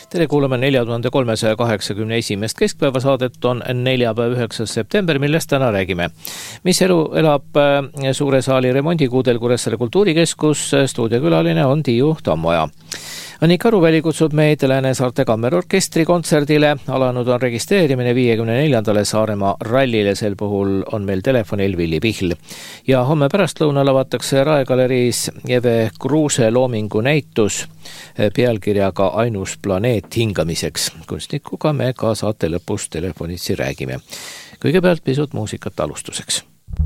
Tere kuulame 4381. keskpäeva saadet on neljapäev 9. september, millest täna räägime. Mis elu elab suure saali remondikuudel Kuressaare kultuurikeskus, stuudiokülaline on Tiiu Tammoja. Annika Aruväli kutsub meid Lääne-Saarte Kammerorkestri kontserdile. Alanud on registreerimine 54. Saaremaa rallile, sel puhul on meil telefonil Villi Pihl. Ja homme pärastlõunal avatakse Rae galeriis Eve Kruuse loomingu näitus pealkirjaga Ainus planeet hingamiseks. Kunstnikuga me ka saate lõpus telefonitsi räägime. Kõigepealt pisut muusikat alustuseks.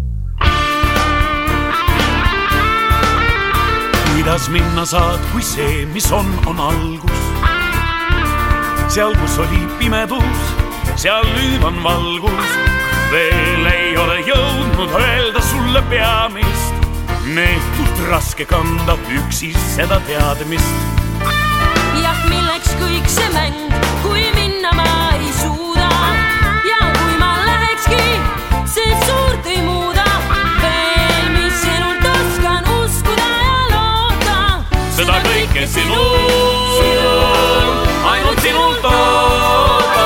Kuidas minna saad, kui see, mis on algus? Seal, kus oli pimedus, seal nüüd on valgus. Veel ei ole jõudnud öelda sulle peamist. Nehtult raske kanda üksi seda teadmist. Jah, milleks kõik see mäng, kui minna ma ei suuda. Ja kui ma lähekski, see suurt ei muuda. Veel mis sinult oskan uskuda ja loota. Seda kõike sinul, ainult sinult ootan.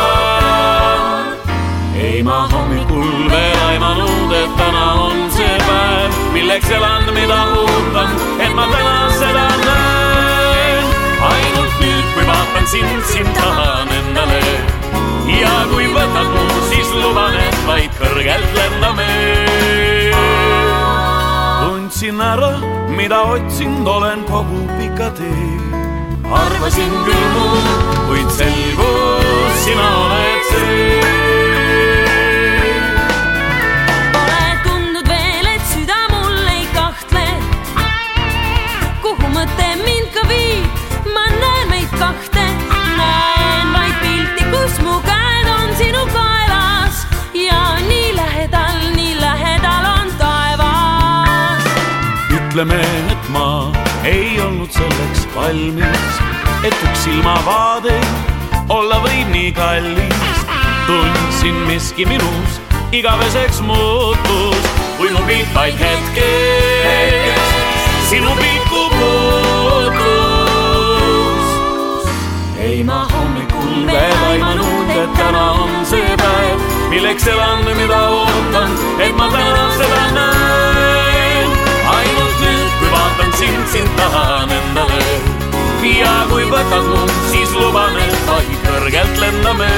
Ei ma hommikul veel aimanud, et täna on see päev, milleks elan, mida ootan, et ma täna seda näen. Ainult nüüd, kui vaatan sind tahan endale. Ja kui võtad muu, siis luban, et vaid kõrgelt lendame. Tundsin ära, mida otsinud olen kogu pika tee. Arvasin küll muu, kuid selgus, sina oled see. Pole tundnud veel, et süda mul ei kahtle. Kuhu mõte mind ka viib, ma näen meid kahte. Näen vaid pilti, kus mu käed on sinu kaelas. Ja nii lähedal on taevas. Ütleme, et ma ei olnud selleks valmis, et üks silmavaade olla võib nii kallis. Tundsin miski minus igaveseks muutus, kui mu pilt vaid hetkes sinu pilku puutus. Ei ma hommikul veel aimanud, et täna on see päev, milleks elan, mida ootan, et ma täna seda näen. Ainult nüüd, kui vaatan sind tahan endale. Ja kui võtad mund, siis luban, et vaid kõrgelt lendame.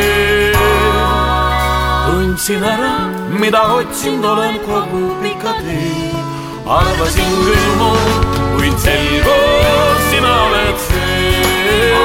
Tundsin ära, mida otsinud olen kogu pika tee. Arvasin küll muud, kuid selgus, sina oled see.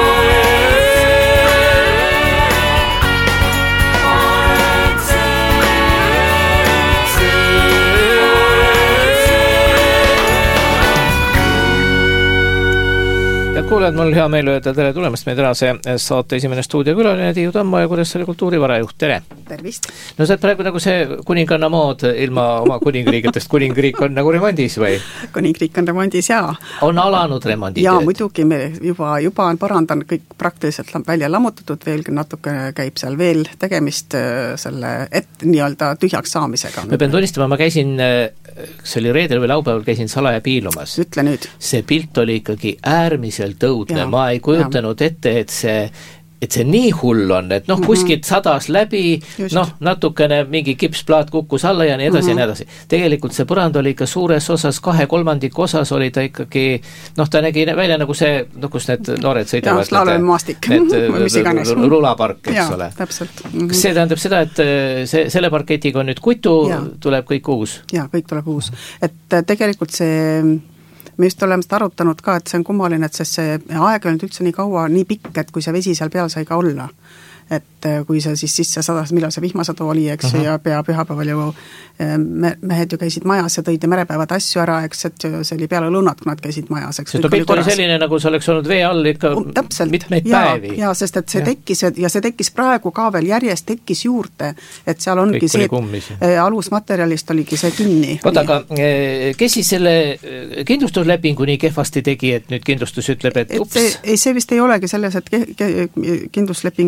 Ja kuuled, mul hea meel öelda tere tulemast meie tänase saate esimene stuudiokülaline Tiiu Tammoja, Kuressaare kultuurivarajuht. Tere! Tervist! No see praegu nagu see kuninganna mood ilma oma kuningriikidest. Kuningriik on nagu remondis või? Kuningriik on remondis, jaa. On alanud remondid? Jaa, muidugi me juba on parandan kõik praktiliselt välja lammutatud, veelgi natuke käib seal veel tegemist selle nii-öelda tühjaks saamisega. Ma pean tunnistama, ma käisin, see oli reedel või laupäeval, käisin salaja piilumas. Ütle nüüd. See pilt oli ikkagi äärmiselt õudne, ma ei kujutanud ette, et see nii hull on, et kuskilt sadas läbi, natukene mingi kipsplaat kukkus alla ja nii edasi ja nii edasi. Tegelikult see põrand oli ikka suures osas, 2/3 osas oli ta ikkagi, ta nägi välja nagu see, kus need noored sõidavad. Slaalemimaastik, mis iganes. Rulapark, eks ole. Täpselt. Kas see tähendab seda, et selle parketiga on nüüd kutu, tuleb kõik uus? Jaa, kõik tuleb uus. Et tegelikult me just oleme seda arutanud ka, et see on kummaline, et see aeg on üldse nii kaua, nii pikk, et kui see vesi seal peal sai ka olla. Et kui see siis sisse sadas, millal see vihmasadu oli, eks, ja pühapäeval ju mehed ju käisid majas ja tõid merepäevad asju ära, eks, et see oli peale lõunat, kui nad käisid majas, eks. See pilt oli selline, nagu see oleks olnud vee all ikka mitmeid päevi. Jaa, sest et see tekkis praegu ka veel järjest tekkis juurde, et seal ongi see, alusmaterjalist oligi see kinni. Oota, aga kes siis selle kindlustuslepingu nii kehvasti tegi, et nüüd kindlustus ütleb, et ups? See vist ei olegi selles, et kindlustusleping on kehvasti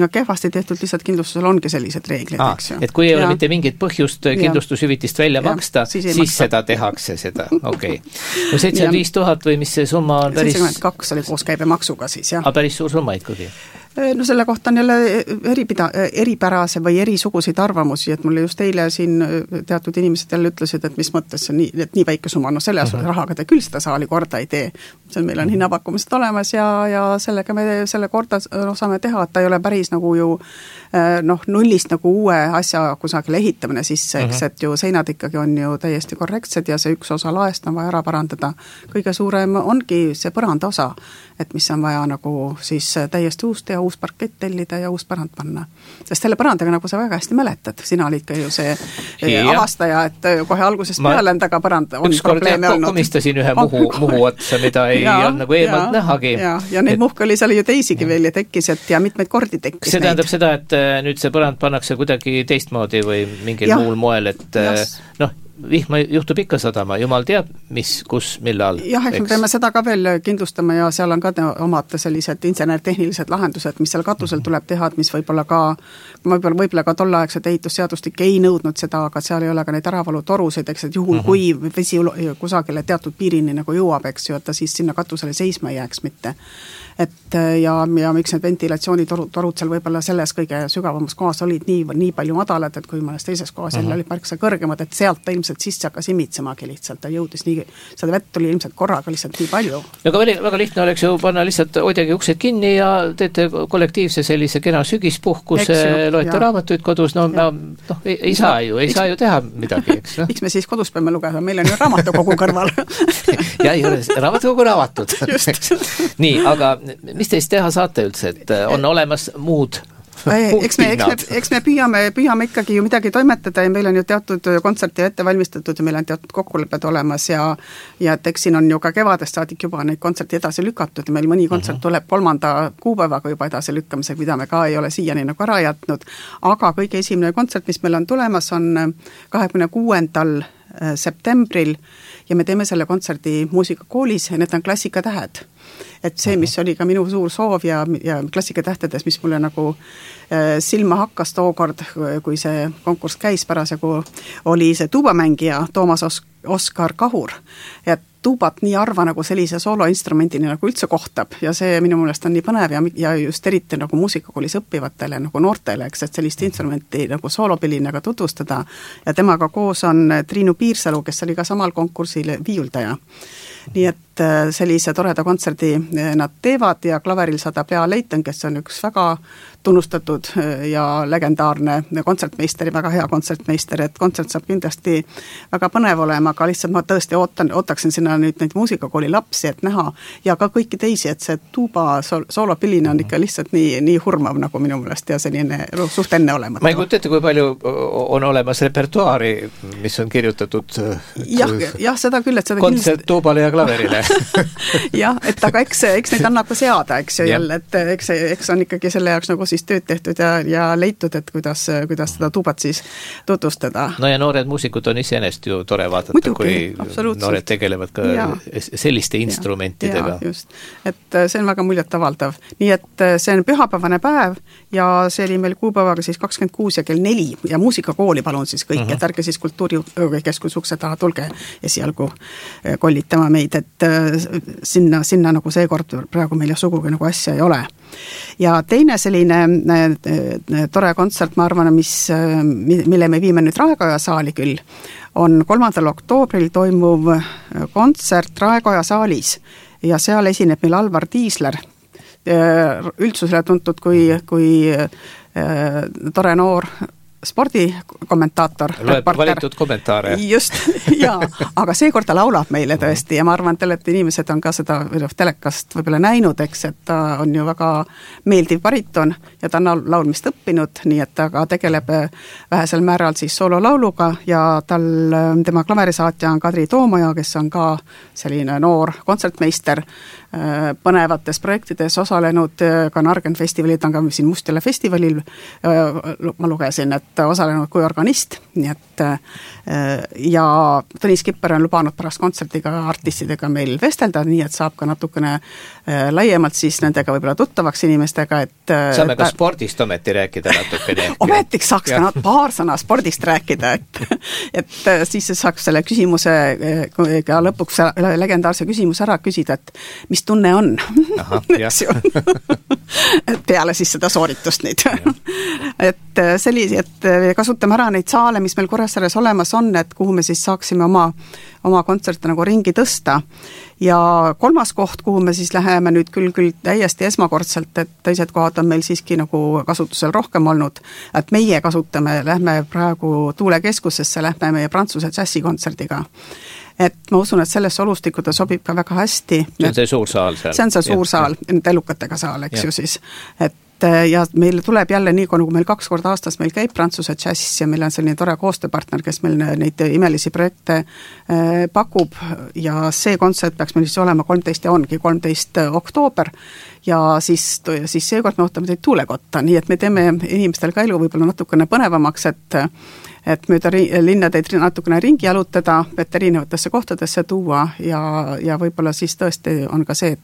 hästi tehtud, lihtsalt kindlustusel ongi sellised reeglid, eks ju. Et kui ei ole mitte mingit põhjust kindlustushüvitist välja maksta, siis seda tehakse seda, okei. No 75 000 või mis see summa on päris... 72 oli koos käibemaksuga siis, jah. Päris suur summa ikkagi. No selle kohta on jälle eripärase või erisuguseid arvamusi, et mulle just eile siin teatud inimesed jälle ütlesid, et mis mõttes see on nii väike summa, no selle rahaga te küll seda saali korda ei tee. Meil on hinnapakkumised olemas ja sellega me selle korda saame teha, et ta ei ole päris nagu ju nullist nagu uue asja kusagile ehitamine sisse, eks, et ju seinad ikkagi on ju täiesti korrektsed ja see üks osa laest on vaja ära parandada. Kõige suurem ongi see põranda osa, et mis on vaja nagu siis täiesti uus teha, uus parkett tellida ja uus põrand panna. Sest selle põrandaga, nagu sa väga hästi mäletad, sina olid ka ju see avastaja, et kohe algusest peale endaga põrand on probleemi olnud. Komistasin ühe muhu otsa, mida ei olnud nagu eemalt nähagi. Ja neid muhke oli seal ju teisigi veel ja tekkis, ja mitmeid kordi tekkis see tähendab seda, et nüüd see põrand pannakse kuidagi teistmoodi või mingil muul moel, et vihma juhtub ikka sadama, jumal teab, kus, millal. Jah, eks me peame seda ka veel kindlustama ja seal on ka omad sellised insener-tehnilised lahendused, mis seal katusel tuleb teha, et mis võib-olla ka tolleaegset ehitusseadustik ei nõudnud seda, aga seal ei ole ka neid äravalutorusid, eks, et juhul kui vesi kusagile teatud piirini nagu jõuab, eks ju, et ta siis sinna katusele seisma ei jääks mitte. Ja miks need ventilatsioonitorud seal võib-olla selles kõige sügavamas kohas olid nii palju madalad, et kui mõnes teises kohas jälle olid märksa kõrgemad, et sealt ta ilmselt sisse hakkas imitsemagi lihtsalt, ta jõudis seda vett oli ilmselt korraga lihtsalt nii palju. Aga väga lihtne oleks ju panna lihtsalt hoidagi uksed kinni ja teete kollektiivse sellise kena sügispuhkuse, loete raamatuid kodus, ei saa ju teha midagi, eks. Miks me siis kodus peame lugeda, meil on ju raamatukogu kõrval. Ja ei ole raamatukogu raamatud. Nii, aga mis teist teha saate üldse, et on olemas muud punktpinnad? Eks me püüame ikkagi ju midagi toimetada ja meil on ju teatud kontserti ette valmistatud ja meil on teatud kokkulepped olemas ja et eks siin on ju ka kevadest saadik juba neid kontserti edasi lükatud ja meil mõni kontsert tuleb 3. kuupäevaga juba edasi lükkamisega, mida me ka ei ole siiani nagu ära jätnud, aga kõige esimene kontsert, mis meil on tulemas, on 26. septembril ja me teeme selle kontserdi muusikakoolis ja need on Klassikatähed. Et see, mis oli ka minu suur soov ja Klassikatähtedes, mis mulle nagu silma hakkas tookord, kui see konkurss käis parasjagu, oli see tuubamängija Toomas Oskar Kahur. Ja tuubat nii harva nagu sellise sooloinstrumendini nagu üldse kohtab ja see minu meelest on nii põnev ja just eriti nagu muusikakoolis õppivatele nagu noortele, eks, et sellist instrumenti nagu soolopilinaga tutvustada ja temaga koos on Triinu Piirsalu, kes oli ka samal konkursil viiuldaja. Nii et sellise toreda kontserdi nad teevad ja klaveril saada Pea Leiton, kes on üks väga tunnustatud ja legendaarne kontsertmeister ja väga hea kontsertmeister, et kontsert saab kindlasti väga põnev olema, aga lihtsalt ma tõesti ootaksin sinna nüüd neid muusikakooli lapsi, et näha ja ka kõiki teisi, et see tuuba soolopilline on ikka lihtsalt nii hurmav nagu minu meelest ja selline suht enneolematu. Ma ei kujuta ette, kui palju on olemas repertuaari, mis on kirjutatud jah, seda küll, et seda kontsert tuubale ja klaverile. jah, et aga eks neid annab ka seada, eks ju jälle, et eks on ikkagi selle jaoks nagu siis tööd tehtud ja leitud, et kuidas seda tuubat siis tutvustada. No ja noored muusikud on iseenest ju tore vaadata, kui noored tegelevad ka selliste instrumentidega. Ja, just. Et see on väga muljetavaldav. Nii et see on pühapäevane päev ja see oli meil kuupäevaga siis 26 ja kell 4 ja muusikakooli palun siis kõik, et ärge siis kultuurikeskus ukse taha tulge esialgu kollitama meid, et sinna nagu seekord praegu meil sugugi nagu asja ei ole. Ja teine selline tore kontsert, ma arvan, mille me viime nüüd Raekoja saali küll, on 3. oktoobril toimuv kontsert Raekoja saalis ja seal esineb meil Alvar Tiisler, üldsusele tuntud kui tore noor spordikommentaator. Valitud kommentaare. Just, jaa, aga seekord ta laulab meile tõesti ja ma arvan, et inimesed on ka seda telekast võib-olla näinud, eks, et ta on ju väga meeldiv bariton ja ta on laulmist õppinud, nii et ta ka tegeleb vähesel määral siis soololauluga ja tema klaverisaatja on Kadri Toomaja, kes on ka selline noor kontsertmeister, põnevates projektides osalenud, ka Nargen festivalid on ka siin Mustjala festivalil, ma lugesin, et osalenud kui organist, nii et ja Tõnis Kipper on lubanud pärast kontsertiga artistidega meil vestelda, nii et saab ka natukene laiemalt siis nendega võib-olla tuttavaks inimestega, et saame ka spordist ometi rääkida natukene. Ometiks saaks ka paar sõna spordist rääkida, et siis saaks selle küsimuse ka lõpuks legendaarse küsimuse ära küsida, et mis tunne on. Aha, eks ju. Et peale siis seda sooritust nüüd. Et sellise, et kasutame ära neid saale, mis meil Kuressaares olemas on, et kuhu me siis saaksime oma kontserte nagu ringi tõsta. Ja kolmas koht, kuhu me siis läheme nüüd küll täiesti esmakordselt, et teised kohad on meil siiski nagu kasutusel rohkem olnud, et meie lähme praegu Tuulekeskusesse, lähme meie Prantsuse džässikontserdiga. Et ma usun, et selles olustiku ta sobib ka väga hästi. See on see suur saal seal. See on see suur saal, elukatega saal, eks ju siis. Et ja meil tuleb jälle nii, kui meil 2 korda aastas meil käib Prantsuse džäss ja meil on selline tore koostööpartner, kes meil neid imelisi projekte pakub ja see kontsert peaks meil siis olema 13 ja ongi 13 oktoober ja siis seekord me ootame teid Tuulekotta, nii et me teeme inimestel ka elu võib-olla natukene põnevamaks, et mööda linna teid natukene ringi jalutada, et erinevatesse kohtadesse tuua ja võib-olla siis tõesti on ka see,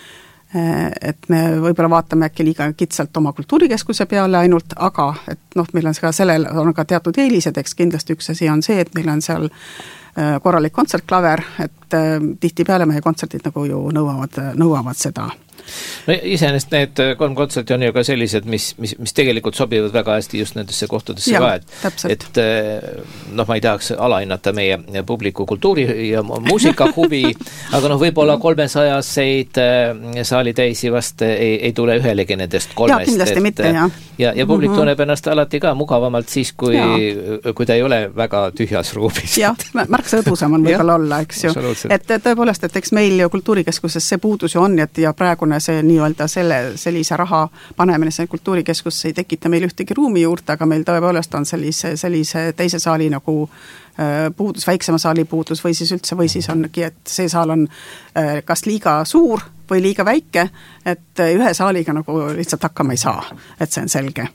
et me võib-olla vaatame äkki liiga kitsalt oma kultuurikeskuse peale ainult, aga et meil on sellel on ka teatud eelised, eks kindlasti üks asi on see, et meil on seal korralik kontsertklaver, et tihtipeale meie kontserdid nagu ju nõuavad seda. No iseenesest need 3 kontserti on ju ka sellised, mis tegelikult sobivad väga hästi just nendesse kohtadesse ka, et ma ei tahaks alahinnata meie publiku kultuuri ja muusika huvi, aga võib-olla 300-seid saali täisi vast ei tule ühelegi nendest 3. Ja, kindlasti mitte, ja publik tunneb ennast alati ka mugavamalt siis, kui ta ei ole väga tühjas ruumis. Jah, märksa õdusam on võib-olla olla, eks ju. Et tõepoolest, et eks meil ju kultuurikeskuses see puudus ju on, ja praegune see nii-öelda sellise raha panemine see kultuurikeskusse ei tekita meil ühtegi ruumi juurde, aga meil tõepoolest on sellise teise saali nagu puudus, väiksema saali puudus või siis ongi, et see saal on kas liiga suur või liiga väike, et ühe saaliga nagu lihtsalt hakkama ei saa, et see on selge.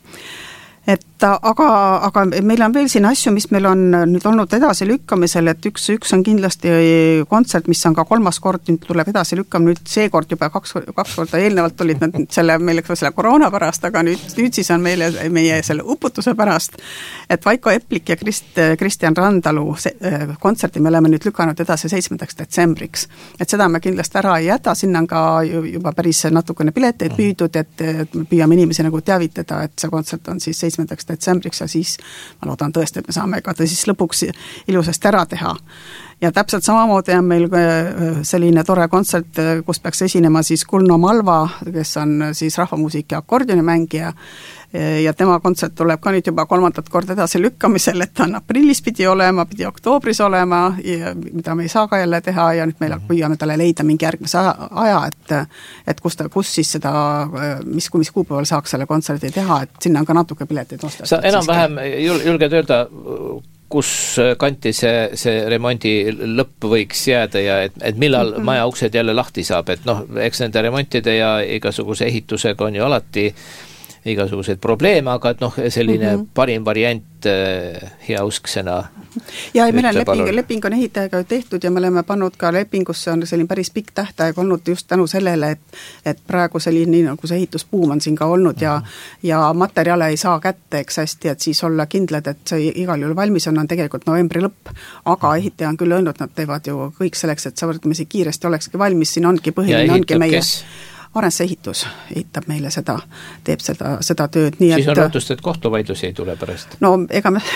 Aga meil on veel siin asju, mis meil on nüüd olnud edasi lükkamisel, et üks on kindlasti kontsert, mis on ka 3. kord, nüüd tuleb edasi lükkama, nüüd seekord juba 2 korda eelnevalt olid nad meile selle koroona pärast, aga nüüd siis on meie selle uputuse pärast, et Vaiko Eplik ja Kristjan Randalu kontserti me oleme nüüd lükanud edasi 7. detsembriks, et seda me kindlasti ära ei jäta, sinna on ka juba päris natukene pileteid püüdud, et püüame inimesi nagu teavitada, et see kontsert on siis 7. detsembriks ja siis ma loodan tõesti, et me saame ka ta siis lõpuks ilusasti ära teha. Ja täpselt samamoodi on meil selline tore kontsert, kus peaks esinema siis Kulno Malva, kes on siis rahvamuusik ja akordionimängija ja tema kontsert tuleb ka nüüd juba 3. kord edasi lükkamisel, et ta on aprillis pidi olema, pidi oktoobris olema, mida me ei saa ka jälle teha ja nüüd meil püüame talle leida mingi järgmise aja, et kus siis seda, mis kuupäeval saaks selle kontserdi teha, et sinna on ka natuke pileteid osta. Sa enam-vähem julged öelda, kus kanti see remondi lõpp võiks jääda ja et millal maja uksed jälle lahti saab, et eks nende remontide ja igasuguse ehitusega on ju alati igasuguseid probleeme, aga et selline parim variant heausksena. Ja meil on leping on ehitajaga tehtud ja me oleme pannud ka lepingusse on selline päris pikk tähtaeg olnud just tänu sellele, et praegu selline nii nagu see ehitusbuum on siin ka olnud ja materjale ei saa kätte, eks hästi, et siis olla kindlad, et see igal juhul valmis on tegelikult novembri lõpp, aga ehitaja on küll öelnud, nad teevad ju kõik selleks, et see võrdlemisi kiiresti olekski valmis, siin ongi põhiline, ongi meie Arens ehitus ehitab meile teeb seda tööd. Nii, siis on lootust, et kohtuvaidlusi ei tule pärast? No ega me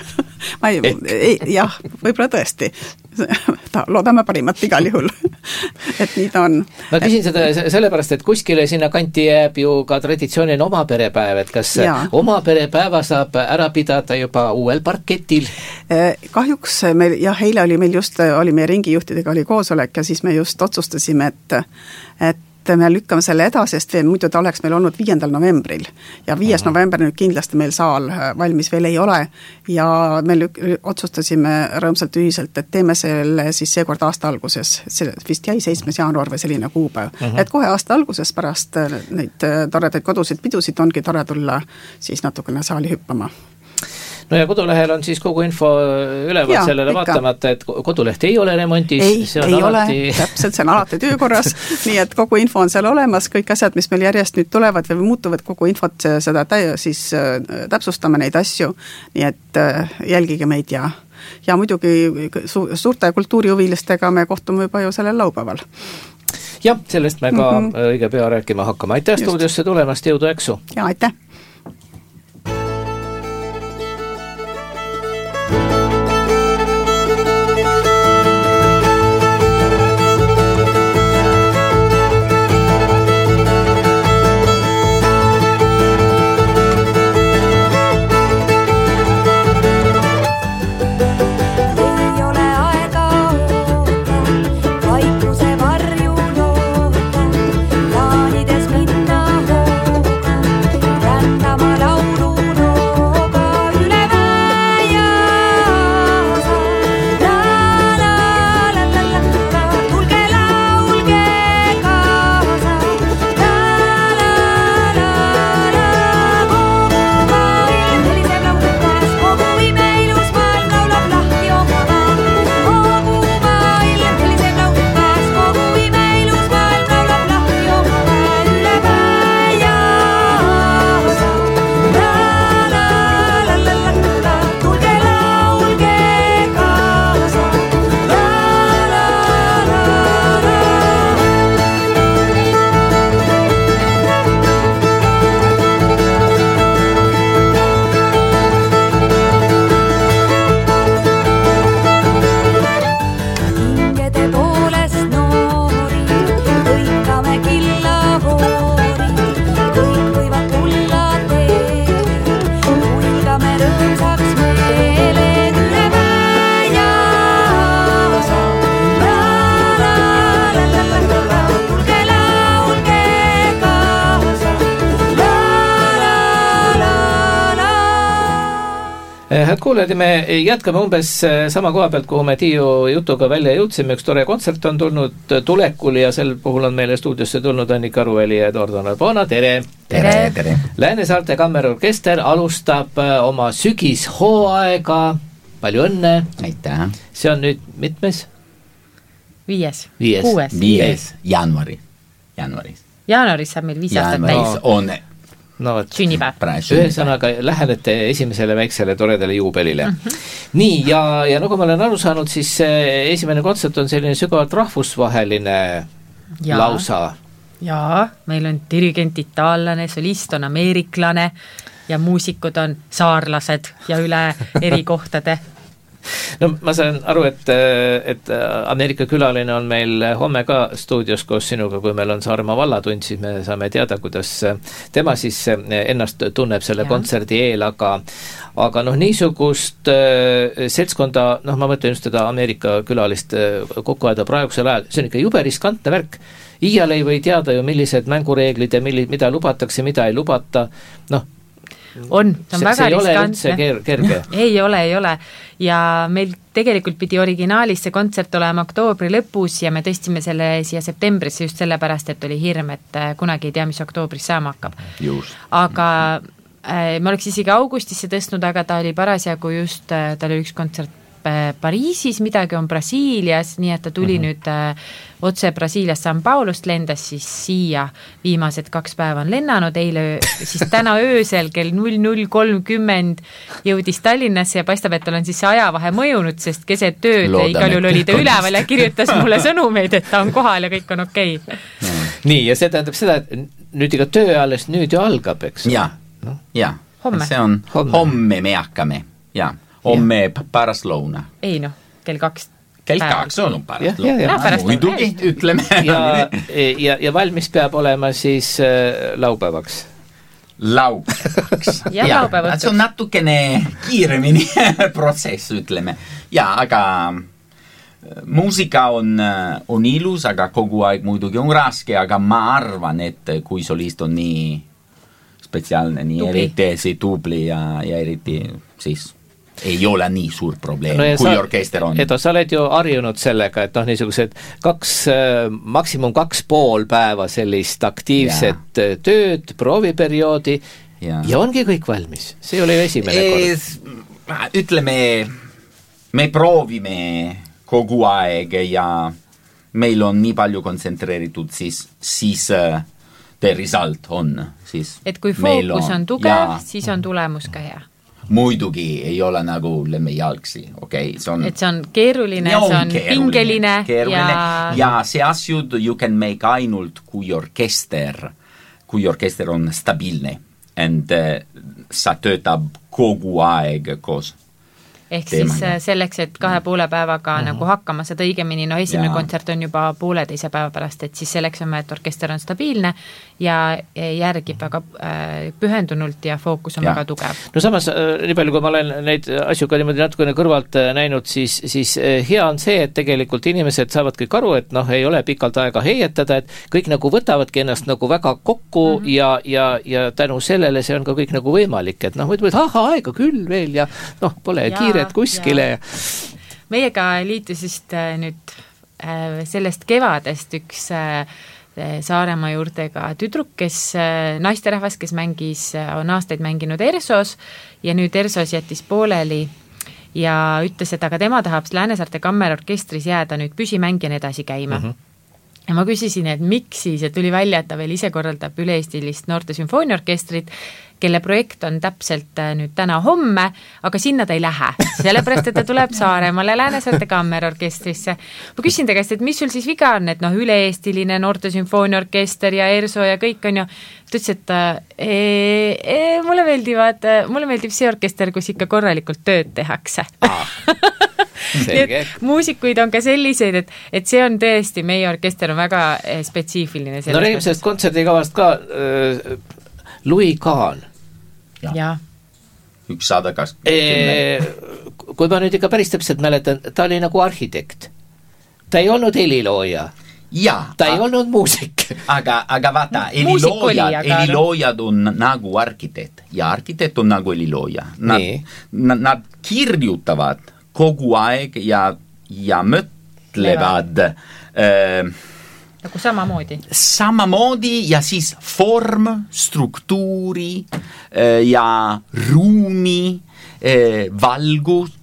jah, võib-olla tõesti. Loodame parimat igal juhul. Et nii ta on. Ma küsin seda sellepärast, et kuskile sinna kanti jääb ju ka traditsiooniline oma perepäev, et kas oma perepäeva saab ära pidada juba uuel parketil? Kahjuks meil, eile oli meil just, oli meie ringijuhtidega oli koosolek ja siis me just otsustasime, et me lükkame selle edasi, sest muidu ta oleks meil olnud 5. novembril ja 5. november nüüd kindlasti meil saal valmis veel ei ole ja me otsustasime rõõmsalt ühiselt, et teeme selle siis seekord aasta alguses, see vist jäi 7. jaanuar või selline kuupäev, et kohe aasta alguses pärast neid toredaid kodusid pidusid ongi tore tulla siis natukene saali hüppama. no ja kodulehel on siis kogu info üleval sellele ikka. Vaatamata, et koduleht ei ole remontis, see on ei alati... ole, täpselt, see on alati töökorras, nii et kogu info on seal olemas, kõik asjad, mis meil järjest nüüd tulevad või muutuvad, kogu infot seda siis täpsustame neid asju, nii et jälgige meid ja muidugi suurte kultuurihuvilistega me kohtume juba ju sellel laupäeval. Jah, sellest me ka õige pea rääkima hakkame. Aitäh stuudiosse tulemast, jõudu eksu! Ja aitäh! Head kuulajad, me jätkame umbes sama koha pealt, kuhu me Tiiu jutuga välja jõudsime. Üks tore kontsert on tulnud tulekul ja sel puhul on meile stuudiosse tulnud Annika Aruväli ja Eduard Narbona. Tere! Tere! Läänesaarte Kammerorkester alustab oma sügishooaega. Palju õnne! Aitäh! See on nüüd mitmes? 5. 5. jaanuaris. Jaanuaris saab meil 5 aastat täis. On sünnipäev. Ühesõnaga lähenete esimesele väiksele toredale juubelile. Nii, ja nagu ma olen aru saanud, siis esimene kontsert on selline sügavalt rahvusvaheline lausa. Jaa, meil on dirigent itaallane, solist on ameeriklane ja muusikud on saarlased ja üle eri kohtade. No ma saan aru, et Ameerika külaline on meil homme ka stuudios koos sinuga, kui meil on Saaremaa vallatund, siis me saame teada, kuidas tema siis ennast tunneb selle kontserdi eel, aga niisugust seltskonda, ma mõtlen just seda Ameerika külalist kokku ajada praegusel ajal, see on ikka jube riskantne värk. Iial ei või teada ju, millised mängureeglid ja mida lubatakse, mida ei lubata, see on väga riskantne. See ei ole üldse kerge. Ei ole. Ja meil tegelikult pidi originaalis see kontsert olema oktoobri lõpus ja me tõstsime selle siia septembrisse just sellepärast, et oli hirm, et kunagi ei tea, mis oktoobris saama hakkab. Aga me oleks isegi augustisse tõstnud, aga ta oli parasjagu just, ta oli üks kontsert Pariisis, midagi on Brasiilias, nii et ta tuli nüüd otse Brasiilias San Paulost, lendas siis siia, viimased 2 päeva on lennanud, siis täna öösel kell 00:30 jõudis Tallinnasse ja paistab, et tal on siis see ajavahe mõjunud, sest keset tööd igal juhul oli ta üleval ja kirjutas mulle sõnumeid, et ta on kohal ja kõik on okei. Nii, ja see tähendab seda, et nüüd iga töö alles nüüd ju algab, eks? Jaa. See on homme me hakkame, jaa. Homme pärastlõuna. Ei kell 2. Kell 2 on pärastlõuna. Muidugi, ütleme. Ja valmis peab olema siis laupäevaks. Laupäevaks. Ja laupäevaks. See on natukene kiiremini protsess, ütleme. Ja, aga muusika on ilus, aga kogu aeg muidugi on raske, aga ma arvan, et kui solist on nii spetsiaalne, nii eriti tubli ja eriti siis ei ole nii suur probleem, kui orkester on. Edo, sa oled ju harjunud sellega, et niisugused maksimum 2,5 päeva sellist aktiivset tööd, prooviperioodi ja ongi kõik valmis. See ei ole ju esimene kord. ütleme, me proovime kogu aeg ja meil on nii palju kontsentreeritud, siis the result on. Siis et kui fookus on tugev, siis on tulemus ka hea. Muidugi ei ole nagu lemmejalgsi, okei. Et see on keeruline, see on pingeline. Ja see asjud you can make ainult, kui orkester on stabiilne. Sa töötab kogu aeg koos. Ehk siis selleks, et 2,5 päevaga nagu hakkama saada õigemini, esimene kontsert on juba 1,5 päeva pärast, et siis selleks on, et orkester on stabiilne ja järgib väga pühendunult ja fookus on väga tugev. No samas, nii palju, kui ma olen neid asju ka niimoodi natukene kõrvalt näinud, siis hea on see, et tegelikult inimesed saavad kõik aru, et ei ole pikalt aega heietada, et kõik nagu võtavadki ennast nagu väga kokku ja tänu sellele see on ka kõik nagu võimalik, et võid aega küll veel ja pole kiire kuskile. Meiega liitus just nüüd sellest kevadest üks Saaremaa juurtega tüdruk, kes naisterahvas, kes on aastaid mänginud ERSOs ja nüüd ERSOs jättis pooleli ja ütles, et aga tema tahab Läänesaarte Kammerorkestris jääda nüüd püsimängijana edasi käima. Ja ma küsisin, et miks siis, et tuli välja, et ta veel ise korraldab üle-eestilist noorte sümfooniaorkestrit, kelle projekt on täpselt nüüd täna homme, aga sinna ta ei lähe, sellepärast, et ta tuleb Saaremaale Läänesaarte Kammerorkestrisse. Ma küsin ta käest, et mis sul siis viga on, et üle-eestiline noorte sümfooniaorkester ja ERSO ja kõik on ju, ta ütles, et mulle meeldib see orkester, kus ikka korralikult tööd tehakse. Muusikuid on ka selliseid, et see on tõesti, meie orkester on väga spetsiifiline. Räägime sellest kontserdikavast ka Louis Kahn. Ja. 120. Kui ma nüüd ikka päris täpselt mäletan, ta oli nagu arhitekt. Ta ei olnud helilooja. Ta ei olnud muusik. Aga vaata, heliloojad on nagu arhitekt ja arhitekt on nagu helilooja. Nad kirjutavad kogu aeg ja mõtlevad nagu samamoodi. Samamoodi ja siis form, struktuuri ja ruumi, valgus,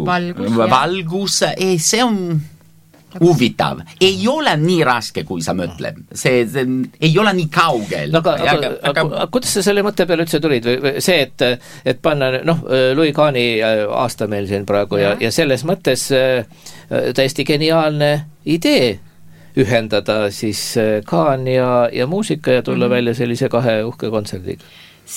see on huvitav. Ei ole nii raske, kui sa mõtleb. See ei ole nii kaugel. Aga kuidas sa selle mõtte peale üldse tulid? See, et panna, Louis Kahni aasta meil siin praegu ja selles mõttes täiesti geniaalne idee ühendada siis Kahn ja muusika ja tulla välja sellise 2 uhke kontserdiga.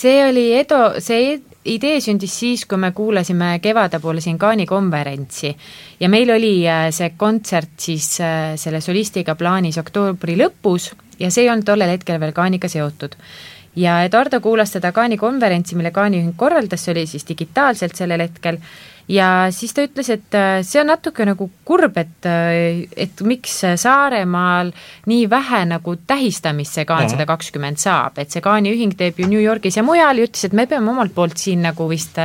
See idee sündis siis, kui me kuulasime kevade poole siin Kahni konverentsi ja meil oli see kontsert siis selle solistiga plaanis oktoobri lõpus ja see ei olnud tollel hetkel veel Kahniga seotud. Ja Eduardo kuulas seda Kahni konverentsi, mille Kahni ühing korraldas, see oli siis digitaalselt sellel hetkel ja siis ta ütles, et see on natuke nagu kurb, et miks Saaremaal nii vähe nagu tähistamist see Kahn 120 saab, et see Kahni ühing teeb ju New Yorgis ja mujal ja ütles, et me peame omalt poolt siin nagu vist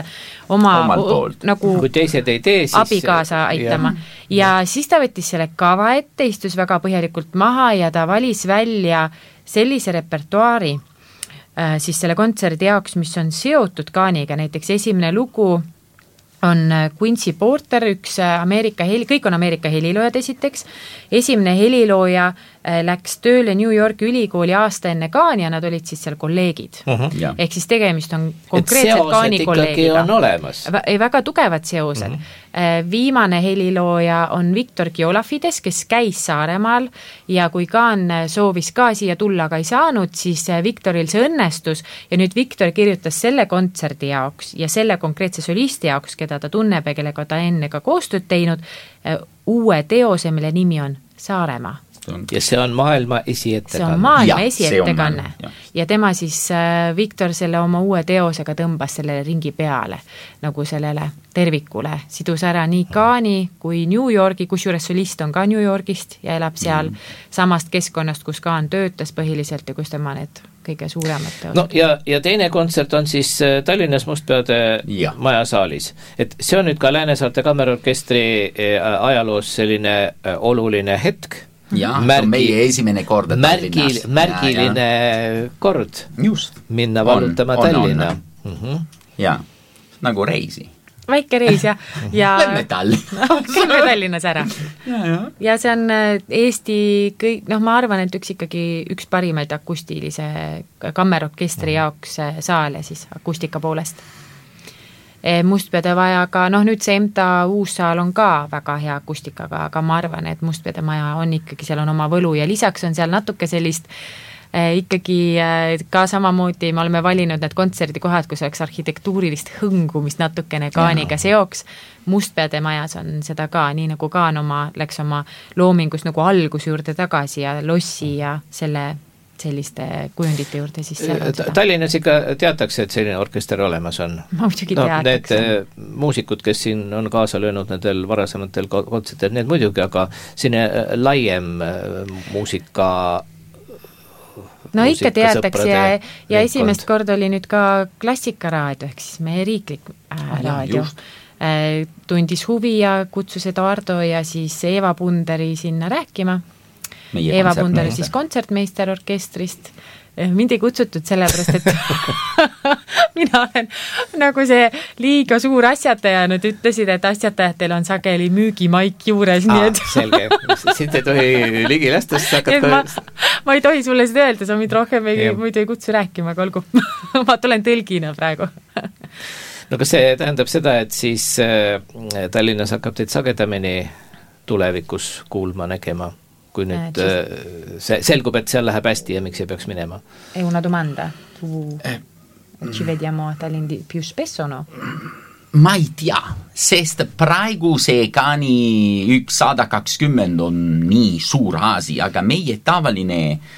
nagu kui teised ei tee, siis abikaasa aitama. Ja siis ta võttis selle kava ette, istus väga põhjalikult maha ja ta valis välja sellise repertuaari siis selle kontserdi jaoks, mis on seotud Kahniga, näiteks esimene lugu on Quincy Porter, üks kõik on Ameerika heliloojad esiteks. Esimene helilooja läks tööle New Yorki ülikooli aasta enne Kahni ja nad olid siis seal kolleegid. Ehk siis tegemist on konkreetselt Kahni kolleegiga. On olemas. Väga tugevad seosed. Viimane helilooja on Victor Giolafides, kes käis Saaremaal ja kui Kahn soovis ka siia tulla, aga ei saanud, siis Victoril see õnnestus ja nüüd Victor kirjutas selle kontserdi jaoks ja selle konkreetse solisti jaoks, keda ta tunneb ja kellega ta enne ka koostööd teinud, uue teose, mille nimi on Saaremaa. Ja see on maailma esiettekanne. See on maailma esiettekanne. Ja tema siis, Victor selle oma uue teosega tõmbas sellele ringi peale, nagu sellele tervikule. Sidus ära nii Kahni kui New Yorgi, kusjuures solist on ka New Yorgist ja elab seal samast keskkonnast, kus Kahn töötas põhiliselt ja kus tema need kõige suuremad teosed. Ja teine kontsert on siis Tallinnas Mustpeade majasaalis. Et see on nüüd ka Läänesaarte Kammerorkestri ajaloos selline oluline hetk. Ja, see on meie esimene kord Tallinnas. Märgiline kord. Just. Minna valutama Tallinna. Ja, nagu reisi. väike reis ja Lähme Tallinna. Käime Tallinnas ära. Ja see on Eesti kõik, ma arvan, et üks parimaid akustilise kammerorkestri jaoks saale siis akustika poolest. Mustpeade vajaga, nüüd see MTA uus saal on ka väga hea akustikaga, aga ma arvan, et Mustpeade maja on ikkagi, seal on oma võlu ja lisaks on seal natuke sellist ikkagi ka samamoodi me oleme valinud need kontserdikohad, kus oleks arhitektuurilist hõngu, mis natukene kaaniga seoks. Mustpeade majas on seda ka, nii nagu Kaan läks oma loomingus nagu alguse juurde tagasi ja lossi ja selliste kujundite juurde siis Tallinnas ikka teatakse, et selline orkester olemas on. Ma muidugi teatakse. Need muusikud, kes siin on kaasa löönud nendel varasematel kontsertel, need muidugi, aga selline laiem muusika ikka teatakse ja esimest korda oli nüüd ka klassikaraadio, ehk siis meie riiklik raadio. Tundis huvi ja kutsus Eduardo ja siis Eva Punderi sinna rääkima. Eva Punder siis kontsertmeister orkestrist. Mind ei kutsutud sellepärast, et mina olen nagu see liiga suur asjataja, nad ütlesid, et asjatajatel on sageli müügimaik juures. Selge, siit ei tohi ligi lastas ma ei tohi sulle seda öelda, sa mind rohkem muidu ei kutsu rääkima, aga olgu. Ma tulen tõlgina praegu. No kas see tähendab seda, et siis Tallinnas hakkab teid sagedamini tulevikus kuulma nägema? Kui nüüd selgub, et seal läheb hästi ja miks ei peaks minema? È una domanda. Ci vediamo a Tallinn più spesso, no? Ma ei tea, sest praegu see Kaani 120 on nii suur asi, aga meie tavaline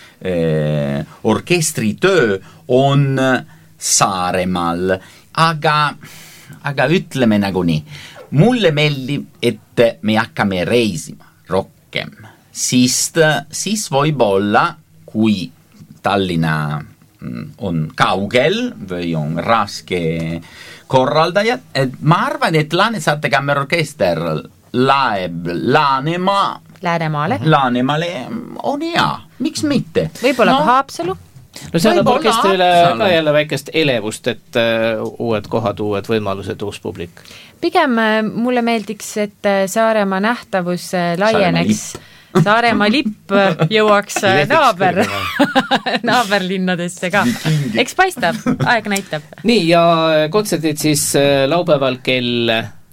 orkestritöö on Saaremaal, aga ütleme nagu nii. Mulle meeldib, et me hakkame reisima rohkem. Siis võib-olla, kui Tallinna on kaugel või on raske korraldaja, et ma arvan, et Läänesaarte kammerorkester läheb Läänemaale on hea, miks mitte? Võib-olla ka Haapsalu? No see annab orkestrile ka jälle väikest elevust, et uued kohad, uued võimalused, uus publik. Pigem mulle meeldiks, et Saaremaa nähtavus laieneks. Saaremaa lipp jõuaks naaberlinnadesse ka. Eks paistab, aeg näitab. Nii, ja kontserdid siis laupäeval kell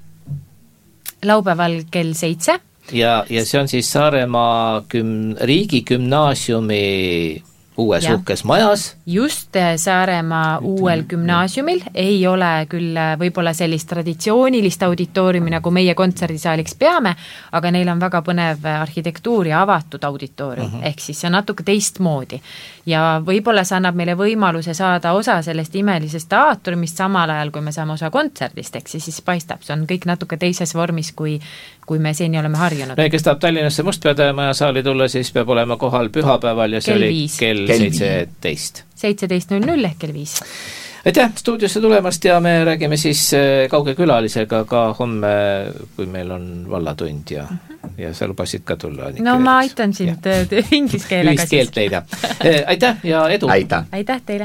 7. Ja see on siis Saaremaa riigigümnaasiumi uues uhkes majas. Just Saaremaa uuel gümnaasiumil ei ole küll võib-olla sellist traditsioonilist auditooriumi, nagu meie kontserdisaaliks peame, aga neil on väga põnev arhitektuur ja avatud auditoorium, ehk siis see on natuke teistmoodi. Ja võib-olla see annab meile võimaluse saada osa sellest imelisest teatrumist samal ajal, kui me saame osa kontserdist, ehk siis paistab, see on kõik natuke teises vormis, kui me seni oleme harjunud. No, kes tahab Tallinnasse Mustpeade maja saali tulla, siis peab olema kohal pühapäeval ja see oli kell 17. 17.00 ehk kell 5. Aitäh stuudiosse tulemast ja me räägime siis kauge külalisega ka homme, kui meil on vallatund ja sa lubasid ka tulla. No ma aitan sind inglise keelega siis. Ühiskeelt leida. Aitäh ja edu! Aitäh teile!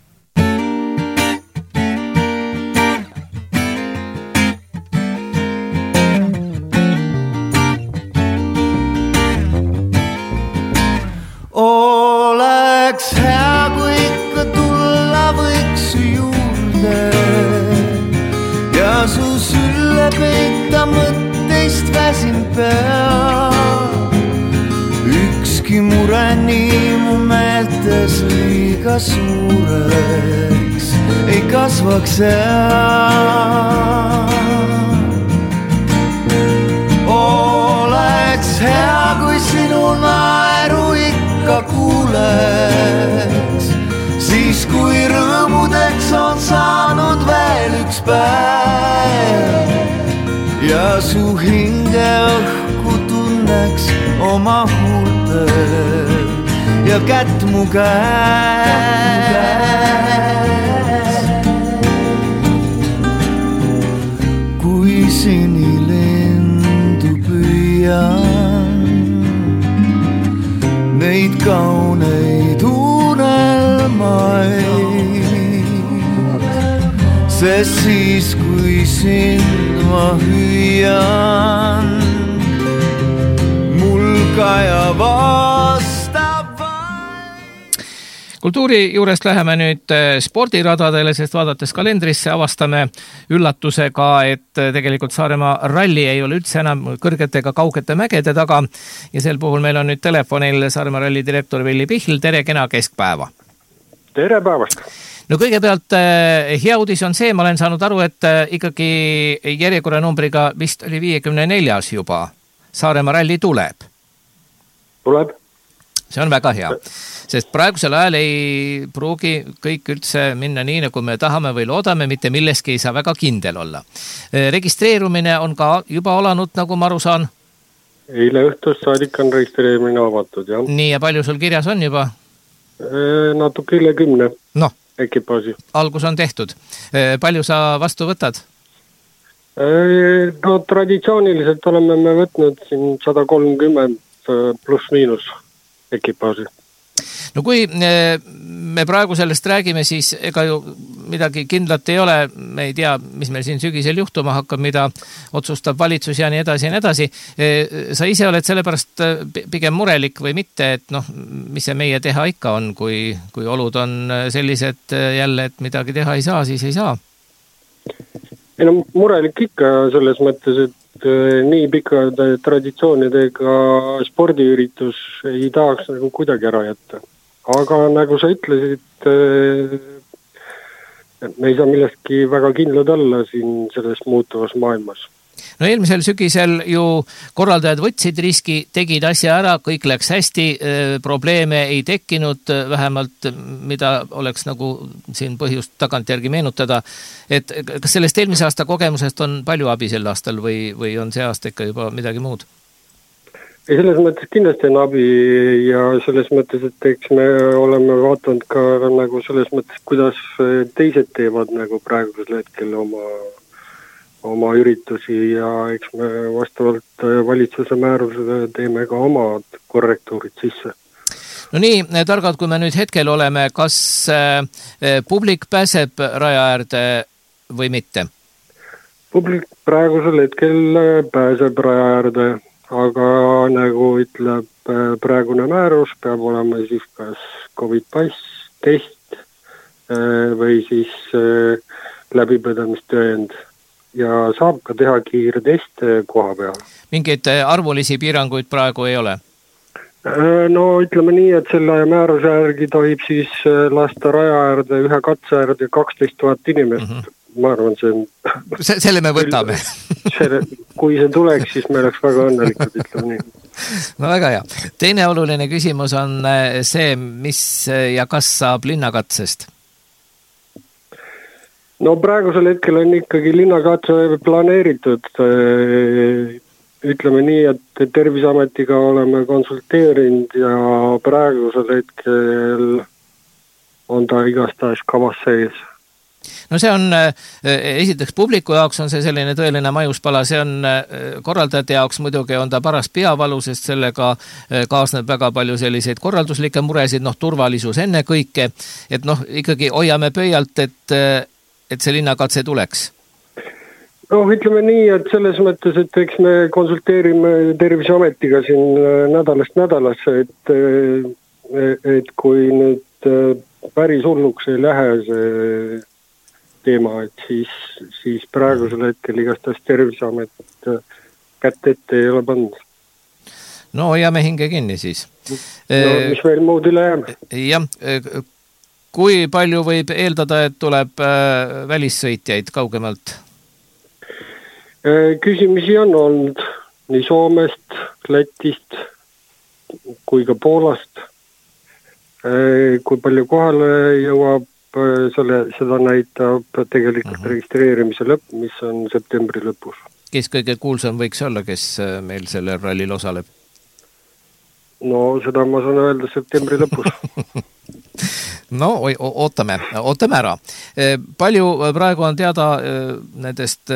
Oleks hea, kui ikka tulla võiks juurde ja su sülle peita mõtteist väsin pea. Ükski mure nii mu meeltes liiga suureks ei kasvaks Oleks hea, kui sinu naeru ka kuuleks, siis kui rõõmudeks on saanud veel üks päev ja su hinge õhku tunneks oma huultel ja kätt mu käes. Kui sinilendu püüan neid kauneid unelmaid, sest siis kui sind ma hüüan mulkaja vastab vaid. Kultuuri juurest läheme nüüd spordiradadele, sest vaadates kalendrisse avastame üllatusega, et tegelikult Saaremaa ralli ei ole üldse enam kõrgete ega kaugete mägede taga ja sel puhul meil on nüüd telefonil Saaremaa ralli direktor Villi Pihl. Tere, kena keskpäeva! Tere päevast! No kõigepealt hea uudis on see, ma olen saanud aru, et ikkagi järjekorra numbriga vist oli 54. juba Saaremaa ralli tuleb. Tuleb. See on väga hea, sest praegusel ajal ei pruugi kõik üldse minna nii, nagu me tahame või loodame, mitte milleski ei saa väga kindel olla. Registreerumine on ka juba olanud, nagu ma aru saan. Eile õhtust saadik on registreerimine avatud, jah. Nii, ja palju sul kirjas on juba? Natuke üle 10 ekipaasi. Algus on tehtud. Palju sa vastu võtad? No traditsiooniliselt oleme me võtnud siin 130 pluss miinus ekipaasi. No kui me praegu sellest räägime, siis ega ju midagi kindlat ei ole, me ei tea, mis meil siin sügisel juhtuma hakkab, mida otsustab valitsus ja nii edasi ja nii edasi. Sa ise oled sellepärast pigem murelik või mitte, et mis see meie teha ikka on, kui olud on sellised jälle, et midagi teha ei saa, siis ei saa. Ei no murelik ikka selles mõttes, et nii pikade traditsioonidega spordiüritus ei tahaks nagu kuidagi ära jätta. Aga nagu sa ütlesid, me ei saa millestki väga kindlad olla siin selles muutuvas maailmas. No eelmisel sügisel ju korraldajad võtsid riski, tegid asja ära, kõik läks hästi, probleeme ei tekkinud, vähemalt mida oleks nagu siin põhjust tagantjärgi meenutada. Et kas sellest eelmise aasta kogemusest on palju abi sel aastal või on see aasta ikka juba midagi muud? Ei, selles mõttes kindlasti on abi ja selles mõttes, et eks me oleme vaatanud ka nagu selles mõttes, kuidas teised teevad nagu praegusel hetkel oma üritusi ja eks me vastavalt valitsuse määrusele teeme ka omad korrektuurid sisse. No nii, targad, kui me nüüd hetkel oleme, kas publik pääseb raja äärde või mitte? Publik praegusel hetkel pääseb raja äärde, aga nagu ütleb praegune määrus, peab olema siis kas COVID-pass, test või siis läbipõdemistõend ja saab ka teha kiirteste koha peal. Mingeid arvulisi piiranguid praegu ei ole? No ütleme nii, et selle määruse järgi tohib siis lasta raja äärde ühe katse äärde 12 000 inimest. Ma arvan, selle me võtame. Kui see tuleks, siis me oleks väga õnnelikud, ütleme nii. No väga hea. Teine oluline küsimus on see, mis ja kas saab linnakatsest? No praegusel hetkel on ikkagi linnakatse planeeritud. Ütleme nii, et Terviseametiga oleme konsulteerinud ja praegusel hetkel on ta igastahes kavas sees. No see on, esiteks publiku jaoks on see selline tõeline majuspala, see on korraldajate jaoks muidugi on ta paras peavalu, sest sellega kaasneb väga palju selliseid korralduslikke muresid, turvalisus enne kõike, et ikkagi hoiame pöialt, et see linnakatse tuleks. No ütleme nii, et selles mõttes, et eks me konsulteerime Terviseametiga siin nädalast nädalasse, et kui nüüd päris hulluks ei lähe see teema, et siis praegusel hetkel igastahes Terviseamet kätt ette ei ole pannud. No hoiame hinge kinni siis. No mis veel muud üle jääb? Jah, kui palju võib eeldada, et tuleb välissõitjaid kaugemalt? Küsimisi on olnud nii Soomest, Lätist kui ka Poolast. Kui palju kohale jõuab, seda näitab tegelikult registreerimise lõpp, mis on septembri lõpus. Kes kõige kuulsam võiks olla, kes meil sellel rallil osaleb? No seda ma saan öelda septembri lõpus. No ootame ära. Palju praegu on teada nendest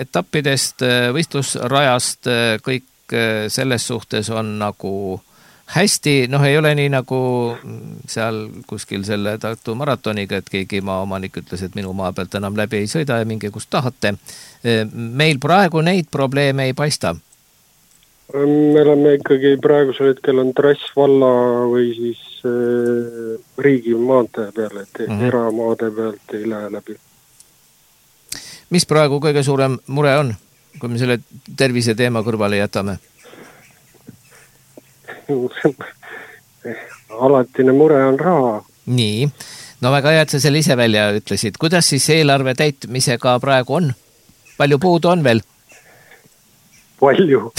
etappidest, võistlusrajast, kõik selles suhtes on nagu Hästi, ei ole nii nagu seal kuskil selle Tartu maratoniga, et keegi maaomanik ütles, et minu maa pealt enam läbi ei sõida ja minge kust tahate. Meil praegu neid probleeme ei paista. Me oleme ikkagi praegusel hetkel on trass valla või siis riigi maantee peale, et eramaade pealt ei lähe läbi. Mis praegu kõige suurem mure on, kui me selle tervise teema kõrvale jätame? Alatine mure on raha. Nii, väga hea, et sa selle ise välja ütlesid. Kuidas siis eelarve täitmisega praegu on? Palju puudu on veel? Palju.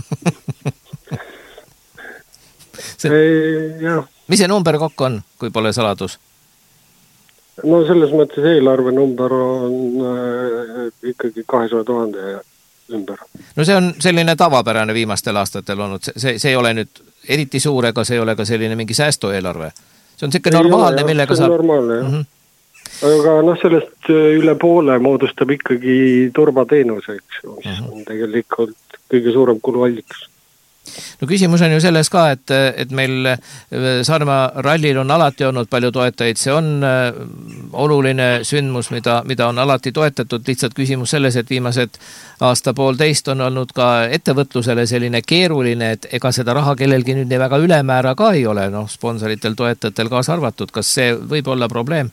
Mis see number kokku on, kui pole saladus? No selles mõttes eelarve number on ikkagi 200 000 ümber. No see on selline tavapärane viimastel aastatel olnud. See ei ole nüüd eriti suur, ega see ei ole ka selline mingi säästueelarve. See on selline normaalne, millega saab... See on normaalne, jah. Aga sellest üle poole moodustab ikkagi turvateenuseks, mis on tegelikult kõige suurem kuluallikas. No küsimus on ju selles ka, et meil Saaremaa rallil on alati olnud palju toetajaid, see on oluline sündmus, mida on alati toetatud, lihtsalt küsimus selles, et viimased aasta-poolteist on olnud ka ettevõtlusele selline keeruline, et ega seda raha kellelgi nüüd nii väga ülemäära ka ei ole, sponsoritel, toetajatel kaasa arvatud, kas see võib olla probleem?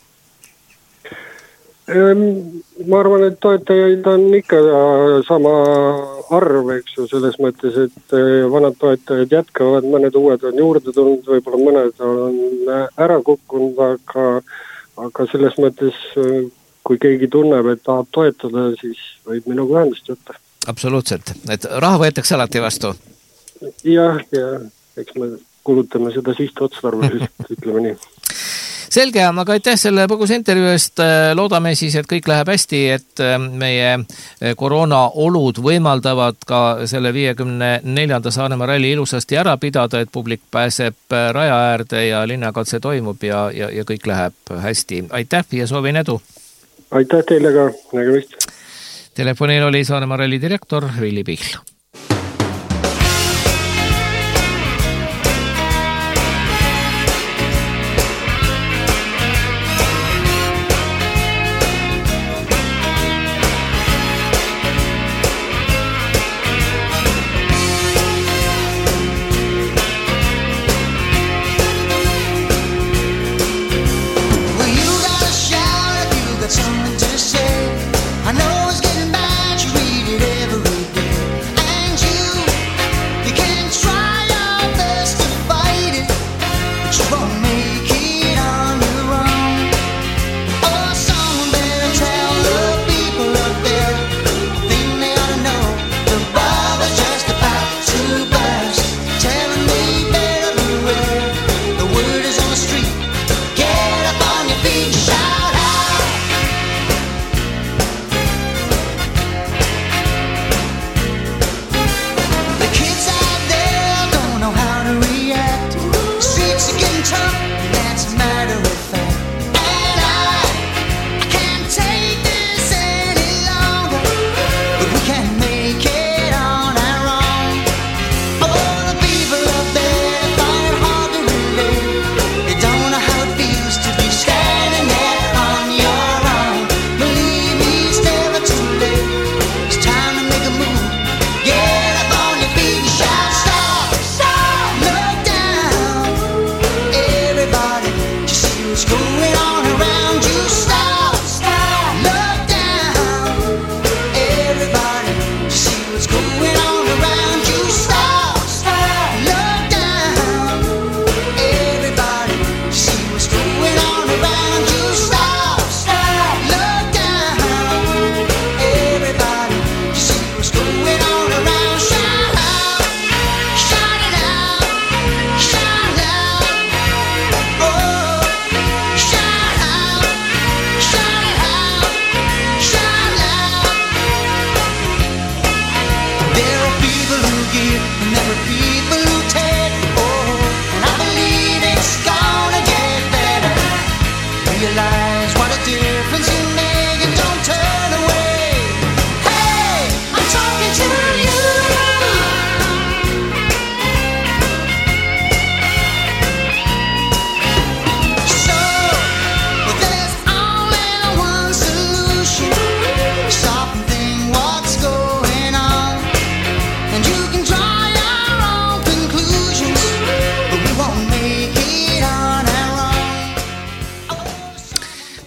Ma arvan, et toetajaid on ikka sama arv, eks ju, selles mõttes, et vanad toetajad jätkavad, mõned uued on juurde tulnud, võib-olla mõned on ära kukkunud, aga selles mõttes, kui keegi tunneb, et tahab toetada, siis võib minuga ühendust võtta. Absoluutselt, et raha võetakse alati vastu? Jah, eks me kulutame seda sihtotstarveliselt, ütleme nii. Selge, aga aitäh selle põgus intervjuu eest. Loodame siis, et kõik läheb hästi, et meie koroonaolud võimaldavad ka selle 54. Saaremaa ralli ilusasti ära pidada, et publik pääseb raja äärde ja linnakatse toimub ja kõik läheb hästi. Aitäh ja soovin edu! Aitäh teile ka, nägemist! Telefonil oli Saaremaa ralli direktor Villi Pihl.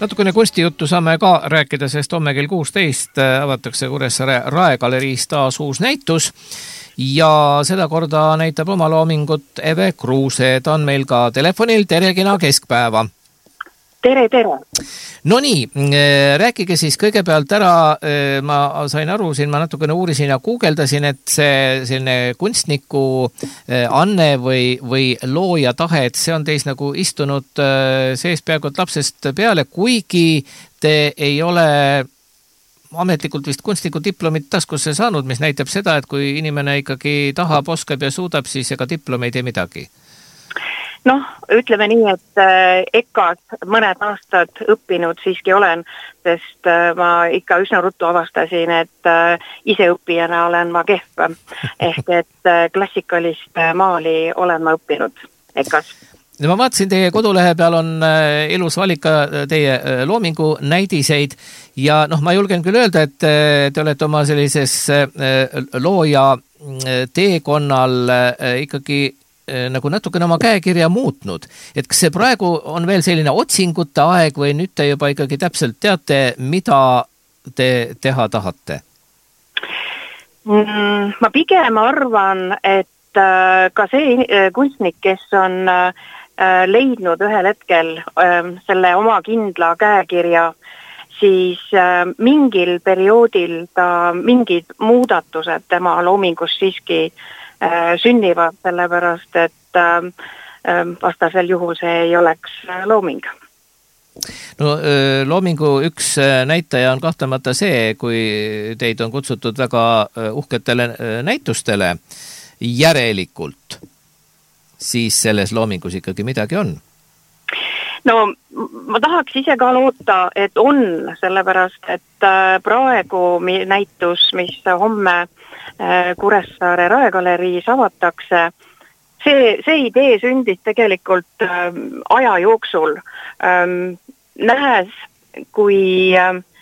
Natukene kunstijuttu saame ka rääkida, sest homme kell 16 avatakse Kuressaare Raegaleriis taas uus näitus ja seda korda näitab oma loomingut Eve Kruuse. Ta on meil ka telefonil. Tere, kena keskpäeva! Tere! No nii, rääkige siis kõigepealt ära, ma sain aru, siin ma natukene uurisin ja guugeldasin, et see selline kunstniku anne või looja tahe, et see on teis nagu istunud sees peaaegu lapsest peale, kuigi te ei ole ametlikult vist kunstniku diplomit taskusse saanud, mis näitab seda, et kui inimene ikkagi tahab, oskab ja suudab, siis ega diplom ei tee midagi. Noh, ütleme nii, et EKA-s mõned aastad õppinud siiski olen, sest ma ikka üsna ruttu avastasin, et ise õppijana olen ma kehv. Ehk et klassikalist maali olen ma õppinud EKA-s. Ma vaatasin, teie kodulehe peal on ilus valika teie loomingu näidiseid ja ma julgen küll öelda, et te olete oma sellises looja teekonnal ikkagi nagu natukene oma käekirja muutnud. Et kas see praegu on veel selline otsingute aeg või nüüd te juba ikkagi täpselt teate, mida te teha tahate? Ma pigem arvan, et ka see kunstnik, kes on leidnud ühel hetkel selle oma kindla käekirja, siis mingil perioodil ta mingid muudatused tema loomingus siiski sünnivad, sellepärast, et vastasel juhul see ei oleks looming. No loomingu üks näitaja on kahtlemata see, kui teid on kutsutud väga uhketele näitustele järelikult, siis selles loomingus ikkagi midagi on. No ma tahaks ise ka loota, et on, sellepärast, et praegu näitus, mis homme Kuressaare Raegaleriis avatakse, see idee sündis tegelikult aja jooksul, nähes, kui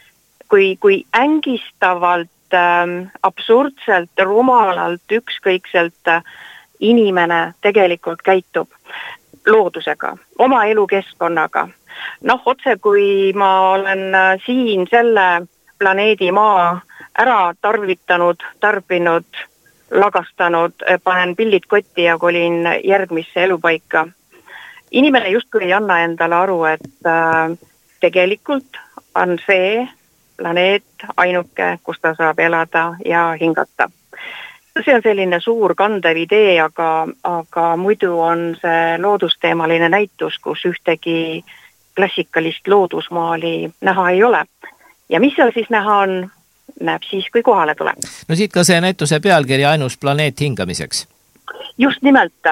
ängistavalt, absurdselt, rumalalt, ükskõikselt inimene tegelikult käitub loodusega, oma elukeskkonnaga. Otse kui ma olen siin selle planeedi maa ära tarbinud, lagastanud, panen pillid kotti ja kolin järgmisse elupaika. Inimene justkui ei anna endale aru, et tegelikult on see planeet ainuke, kus ta saab elada ja hingata. See on selline suur kandev idee, aga muidu on see loodusteemaline näitus, kus ühtegi klassikalist loodusmaali näha ei ole. Ja mis seal siis näha on, näeb siis, kui kohale tuleb. No siit ka see näituse pealkiri ainus planeet hingamiseks. Just nimelt,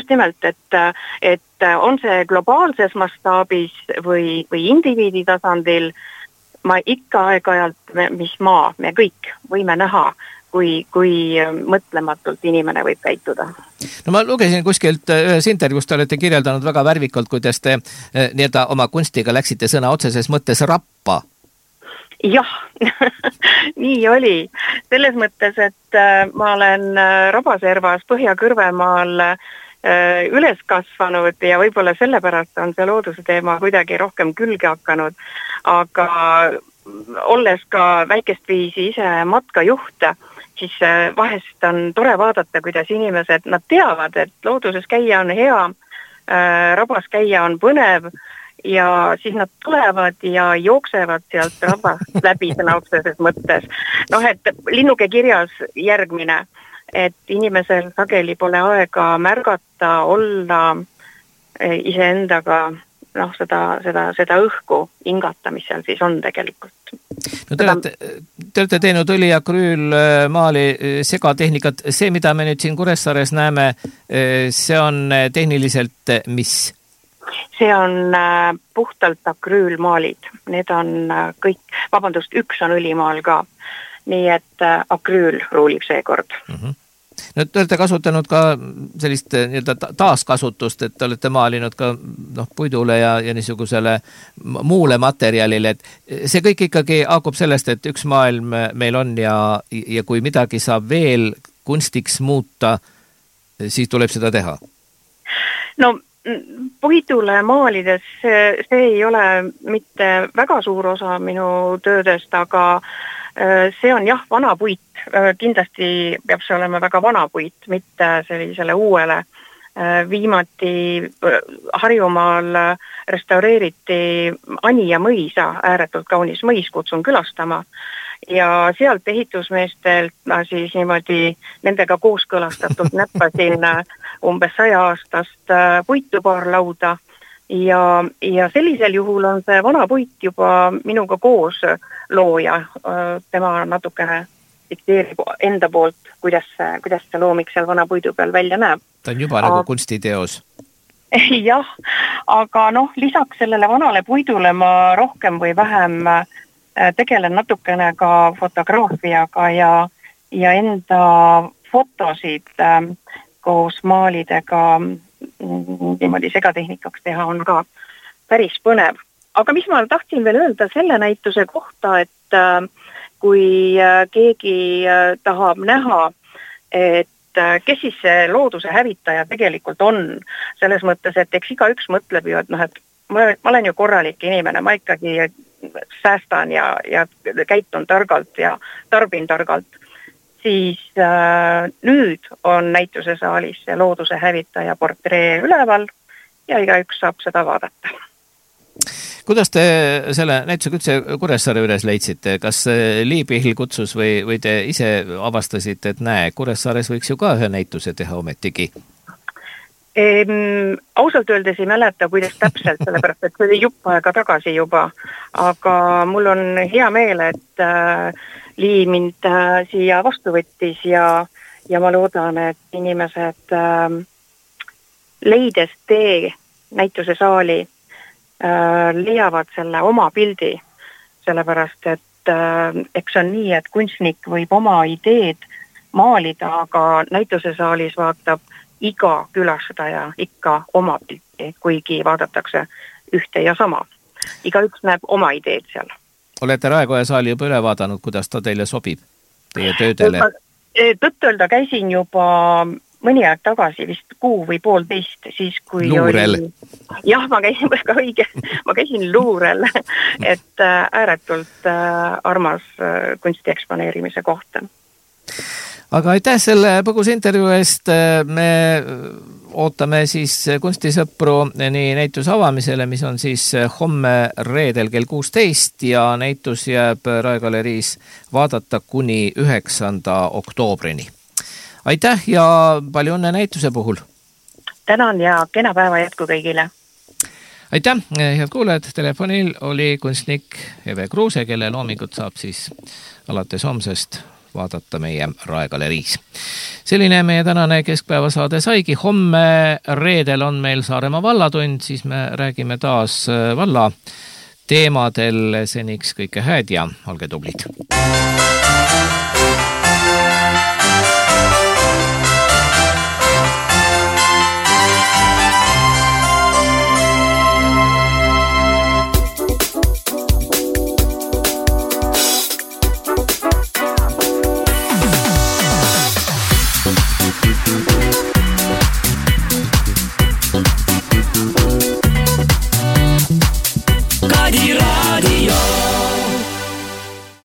et on see globaalses mastaabis või indiviidi tasandil, ma ikka aeg-ajalt, mis maa, me kõik võime näha, kui mõtlematult inimene võib käituda. No ma lugesin kuskilt ühes intervjuus, te olete kirjeldanud väga värvikalt, kuidas te nii-öelda oma kunstiga läksite sõna otseses mõttes rappa. Jah, nii oli. Selles mõttes, et ma olen Rabaservas Põhja-Kõrvemaal üles kasvanud ja võib-olla sellepärast on see looduse teema kuidagi rohkem külge hakanud, aga olles ka väikest viisi ise matkajuht, siis vahest on tore vaadata, kuidas inimesed, nad teavad, et looduses käia on hea, rabas käia on põnev ja siis nad tulevad ja jooksevad sealt rabast läbi sõna otseses mõttes. Et linnuke kirjas järgmine, et inimesel sageli pole aega märgata, olla iseendaga seda õhku hingata, mis seal siis on tegelikult. No te olete teinud õli- ja krüülmaali segatehnikat. See, mida me nüüd siin Kuressaares näeme, see on tehniliselt mis? See on puhtalt akrüülmaalid. Need on kõik, üks on õlimaal ka. Nii et akrüül ruulib seekord. No, te olete kasutanud ka sellist taaskasutust, et te olete maalinud ka puidule ja niisugusele muule materjalile. Et see kõik ikkagi haakub sellest, et üks maailm meil on ja kui midagi saab veel kunstiks muuta, siis tuleb seda teha. No puidule maalides see ei ole mitte väga suur osa minu töödest, aga see on jah, vana puit. Kindlasti peab see olema väga vana puit, mitte sellisele uuele. Viimati Harjumaal restaureeriti Anija mõisa, ääretult kaunis mõis, kutsun külastama. Ja sealt ehitusmeestelt ma siis niimoodi nendega kooskõlastatult näppasin umbes 100 aastast puitupaarlauda ja sellisel juhul on see vana puit juba minuga koos looja. Tema natukene dikteerib enda poolt, kuidas see loomik seal vana puidu peal välja näeb. Ta on juba nagu kunstiteos. Jah, aga lisaks sellele vanale puidule ma rohkem või vähem tegelen natukene ka fotograafiaga ja enda fotosid koos maalidega niimoodi segatehnikaks teha on ka päris põnev. Aga mis ma tahtsin veel öelda selle näituse kohta, et kui keegi tahab näha, et kes siis see looduse hävitaja tegelikult on, selles mõttes, et eks igaüks mõtleb ju, et et ma olen ju korralik inimene, ma ikkagi säästan ja käitun targalt ja tarbin targalt, siis nüüd on näituse saalis see looduse hävitaja portree üleval ja igaüks saab seda vaadata. Kuidas te selle näitusega üldse Kuressaare üles leidsite? Kas Liipihl kutsus või te ise avastasite, et näe, Kuressaares võiks ju ka ühe näituse teha ometigi? Ausalt öeldes ei mäleta, kuidas täpselt, sellepärast, et see oli jupp aega tagasi juba, aga mul on hea meel, et Lii mind siia vastu võttis ja ma loodan, et inimesed leides tee näituse saali leiavad selle oma pildi, sellepärast, et eks on nii, et kunstnik võib oma ideed maalida, aga näituse saalis vaatab iga külastaja ikka oma pilti, kuigi vaadatakse ühte ja sama. Igaüks näeb oma ideed seal. Olete Raekoja saali juba üle vaadanud, kuidas ta teile sobib, teie töödele? Tõtt-öelda käisin juba mõni aeg tagasi, vist 1 või 1,5, siis kui Luurel. Jah, ma käisin väga õige, ma käisin Luurel, et ääretult armas kunsti eksponeerimise kohta. Aga aitäh selle põgus intervjuu eest, me ootame siis kunstisõpru nii näituse avamisele, mis on siis homme reedel kell 16 ja näitus jääb Raegaleriis vaadata kuni 9. oktoobrini. Aitäh ja palju õnne näituse puhul! Tänan ja kena päeva jätku kõigile! Aitäh, head kuulajad, telefonil oli kunstnik Eve Kruuse, kelle loomingut saab siis alates homsest vaadata meie Raegaleriis. Selline meie tänane keskpäevasaade saigi. Homme reedel on meil Saaremaa vallatund, siis me räägime taas valla teemadel. Seniks kõike hääd ja olge tublid!